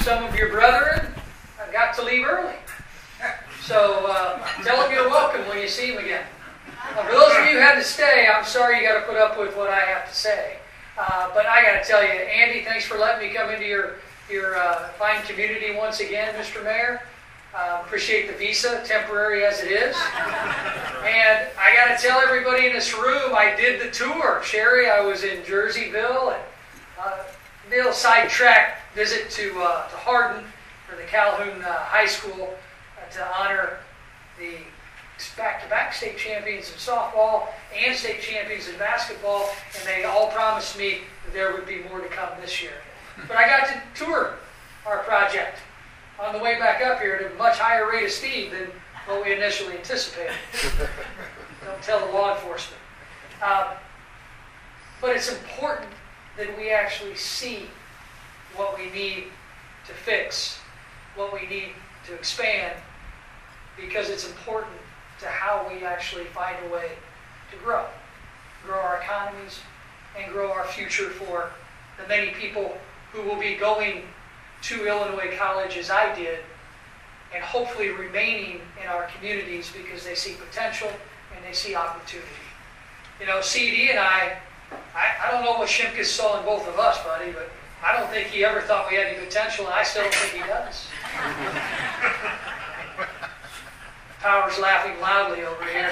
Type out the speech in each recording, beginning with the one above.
some of your brethren got to leave early. So tell them you're welcome when you see them again. For those of you who had to stay, I'm sorry you got to put up with what I have to say. But I got to tell you, Andy, thanks for letting me come into your fine community once again, Mr. Mayor. Appreciate the visa, temporary as it is. And I got to tell everybody in this room, I did the tour. Sherry, I was in Jerseyville, and a little sidetrack visit to Hardin for the Calhoun High School to honor the back-to-back state champions in softball and state champions in basketball, and they all promised me that there would be more to come this year. But I got to tour our project on the way back up here at a much higher rate of speed than what we initially anticipated. Don't tell the law enforcement. But it's important that we actually see what we need to fix, what we need to expand, because it's important to how we actually find a way to grow our economies, and grow our future for the many people who will be going to Illinois College as I did, and hopefully remaining in our communities because they see potential and they see opportunity. You know, CD and I don't know what Shimkus saw in both of us, buddy, but I don't think he ever thought we had any potential, and I still don't think he does. Power's laughing loudly over here.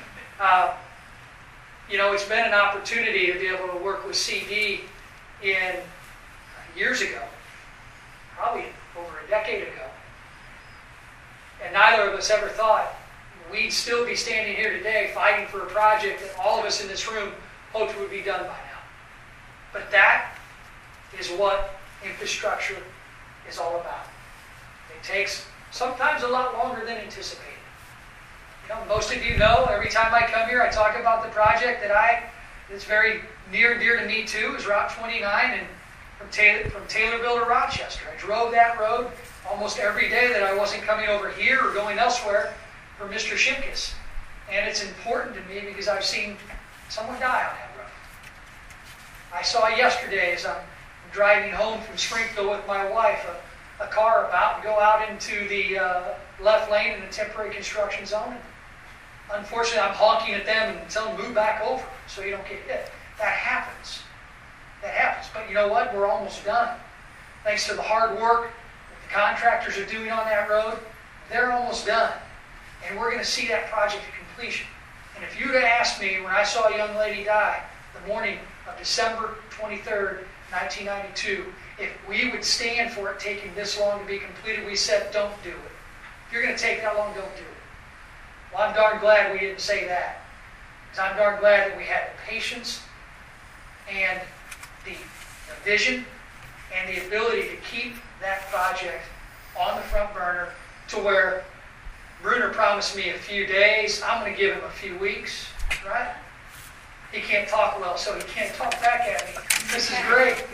You know, it's been an opportunity to be able to work with CD in years ago, probably over a decade ago. And neither of us ever thought we'd still be standing here today fighting for a project that all of us in this room hoped would be done by now. But that is what infrastructure is all about. It takes sometimes a lot longer than anticipated. You know, most of you know, every time I come here, I talk about the project that's very near and dear to me too, is Route 29 and from Taylorville to Rochester. I drove that road almost every day that I wasn't coming over here or going elsewhere for Mr. Shimkus. And it's important to me because I've seen someone die on that road. I saw yesterday as I'm driving home from Springfield with my wife, a car about to go out into the left lane in a temporary construction zone. Unfortunately, I'm honking at them and telling them move back over so you don't get hit. That happens. That happens. But you know what? We're almost done. Thanks to the hard work that the contractors are doing on that road, they're almost done. And we're going to see that project to completion. And if you'd have asked me when I saw a young lady die the morning of December 23rd, 1992, if we would stand for it taking this long to be completed, we said, don't do it. If you're going to take that long, don't do it. Well, I'm darn glad we didn't say that. Because I'm darn glad that we had the patience and the vision and the ability to keep that project on the front burner to where Bruner promised me a few days. I'm going to give him a few weeks, right? He can't talk well, so he can't talk back at me. This is great.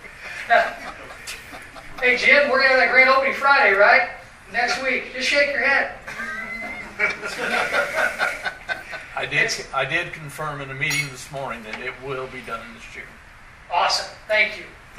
Hey, Jim, we're going to have that grand opening Friday, right? Next week. Just shake your head. I did confirm in a meeting this morning that it will be done this year. Awesome. Thank you.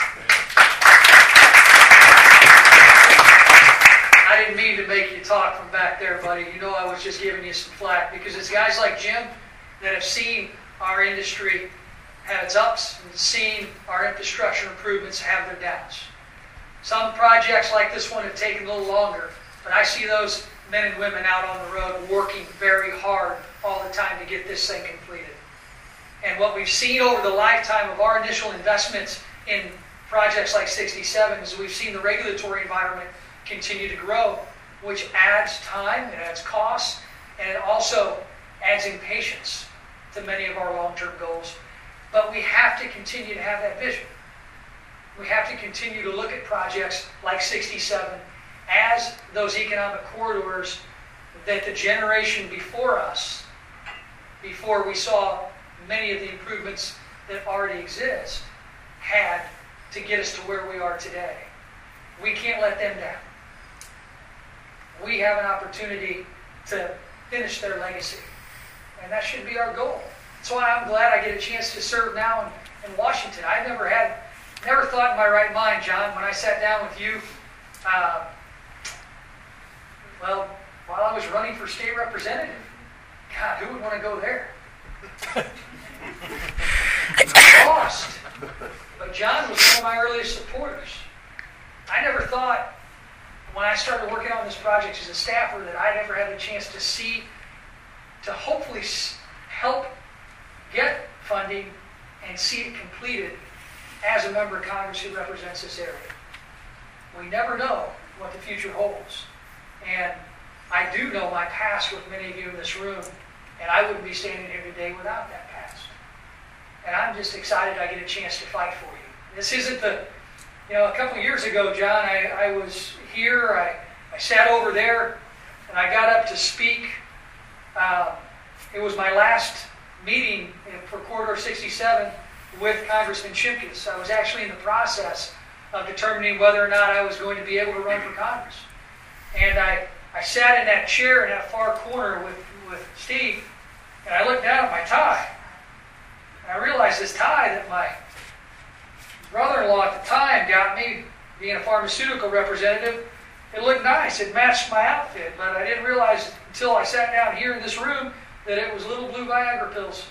I didn't mean to make you talk from back there, buddy. You know I was just giving you some flack because it's guys like Jim that have seen our industry have its ups and seen our infrastructure improvements have their downs. Some projects like this one have taken a little longer, but I see those men and women out on the road working very hard all the time to get this thing completed. And what we've seen over the lifetime of our initial investments in projects like 67 is we've seen the regulatory environment continue to grow, which adds time, it adds costs, and it also adds impatience to many of our long-term goals. But we have to continue to have that vision. We have to continue to look at projects like 67 as those economic corridors that the generation before us, before we saw many of the improvements that already exist, had to get us to where we are today. We can't let them down. We have an opportunity to finish their legacy. And that should be our goal. That's why I'm glad I get a chance to serve now in Washington. I've never thought in my right mind, John, when I sat down with you Well, while I was running for state representative, God, who would want to go there? I lost. But John was one of my earliest supporters. I never thought, when I started working on this project as a staffer, that I'd ever have the chance to see, to hopefully help get funding and see it completed as a member of Congress who represents this area. We never know what the future holds. And I do know my past with many of you in this room, and I wouldn't be standing here today without that past. And I'm just excited I get a chance to fight for you. This isn't a couple years ago, John, I was here, I sat over there, and I got up to speak. It was my last meeting for Corridor 67 with Congressman Shimkus. I was actually in the process of determining whether or not I was going to be able to run for Congress. And I sat in that chair in that far corner with Steve, and I looked down at my tie. And I realized this tie that my brother-in-law at the time got me, being a pharmaceutical representative, it looked nice. It matched my outfit, but I didn't realize until I sat down here in this room that it was little blue Viagra pills.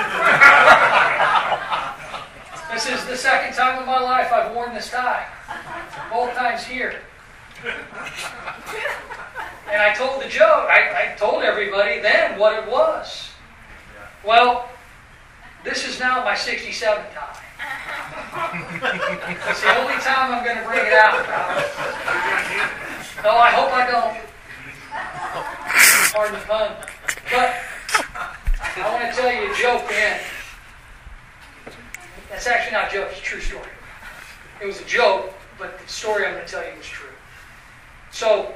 This is the second time in my life I've worn this tie. Both times here. And I told the joke, I told everybody then what it was. Well, this is now my 67 tie. It's the only time I'm going to bring it out. No, I hope I don't. Pardon the pun. But I want to tell you a joke, man. That's actually not a joke, it's a true story. It was a joke, but the story I'm going to tell you was true. So,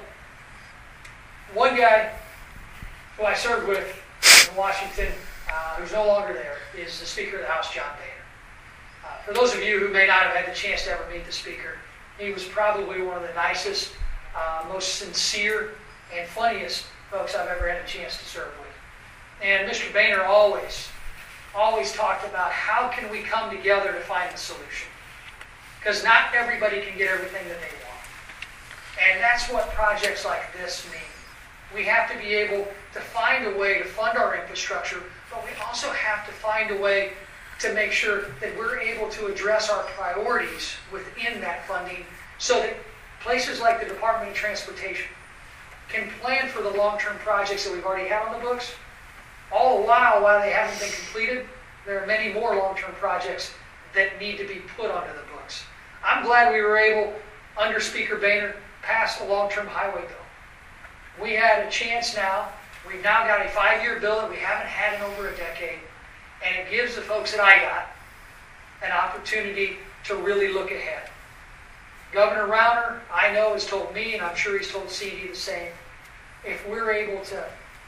one guy who I served with in Washington, who's no longer there, is the Speaker of the House, John Boehner. For those of you who may not have had the chance to ever meet the Speaker, he was probably one of the nicest, most sincere, and funniest folks I've ever had a chance to serve with. And Mr. Boehner always talked about how can we come together to find the solution. Because not everybody can get everything that they want. And that's what projects like this mean. We have to be able to find a way to fund our infrastructure, but we also have to find a way to make sure that we're able to address our priorities within that funding so that places like the Department of Transportation can plan for the long-term projects that we've already had on the books. All the while they haven't been completed, there are many more long-term projects that need to be put onto the books. I'm glad we were able, under Speaker Boehner, pass a long-term highway bill. We had a chance now. We've now got a 5-year bill that we haven't had in over a decade, and it gives the folks at IDOT an opportunity to really look ahead. Governor Rauner, I know, has told me, and I'm sure he's told CD the same, if we're able to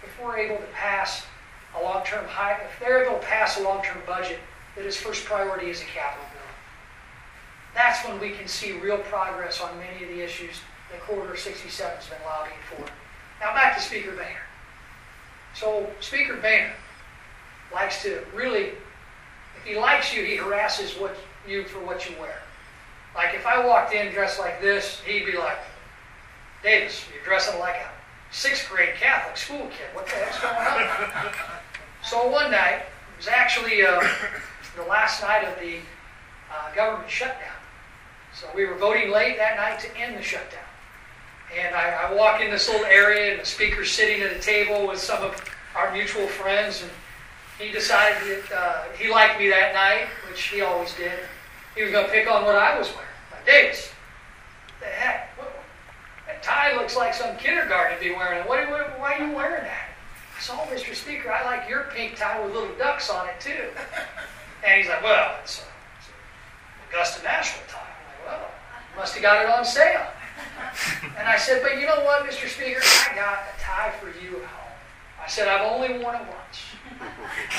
pass a long-term if they're able to pass a long-term budget, that his first priority is a capital bill. That's when we can see real progress on many of the issues that Corridor 67 has been lobbying for. Now back to Speaker Boehner. So Speaker Boehner likes to really, if he likes you, he harasses you for what you wear. Like if I walked in dressed like this, he'd be like, Davis, you're dressing like a 6th grade Catholic school kid. What the heck's going on? So one night, it was actually the last night of the government shutdown. So we were voting late that night to end the shutdown. And I walk in this little area, and the speaker's sitting at a table with some of our mutual friends, and he decided that he liked me that night, which he always did. He was going to pick on what I was wearing. Like, Davis, what the heck? That tie looks like some kindergarten to be wearing it. Why are you wearing that? I said, oh, Mr. Speaker, I like your pink tie with little ducks on it, too. And he's like, well, it's an Augusta National tie. I'm like, well, you must have got it on sale. And I said, but you know what, Mr. Speaker? I got a tie for you at home. I said, I've only worn it once.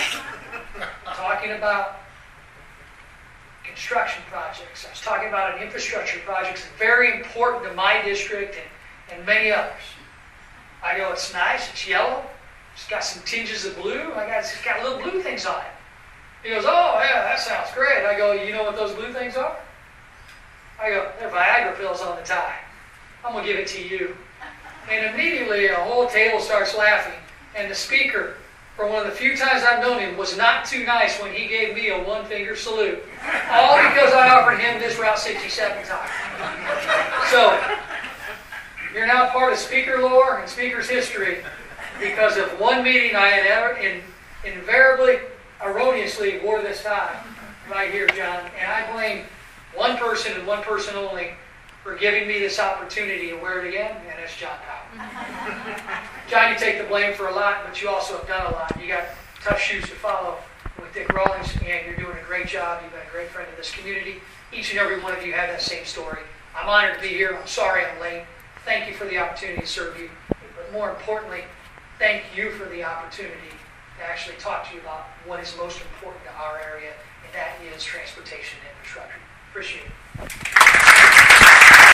Talking about construction projects. I was talking about an infrastructure project that's very important to my district and many others. I go, it's nice, it's yellow, it's got some tinges of blue, it's got little blue things on it. He goes, oh yeah, that sounds great. I go, you know what those blue things are? I go, they're Viagra pills on the tie. I'm going to give it to you. And immediately a whole table starts laughing. And the speaker, for one of the few times I've known him, was not too nice when he gave me a one-finger salute. All because I offered him this Route 67 tire. So, you're now part of speaker lore and speaker's history because of one meeting I had ever invariably, erroneously wore this tie right here, John. And I blame one person and one person only for giving me this opportunity to wear it again, and that's John Powell. John, you take the blame for a lot, but you also have done a lot. You got tough shoes to follow with Dick Rawlings, and you're doing a great job. You've been a great friend of this community. Each and every one of you have that same story. I'm honored to be here. I'm sorry I'm late. Thank you for the opportunity to serve you. But more importantly, thank you for the opportunity to actually talk to you about what is most important to our area, and that is transportation infrastructure. Appreciate it.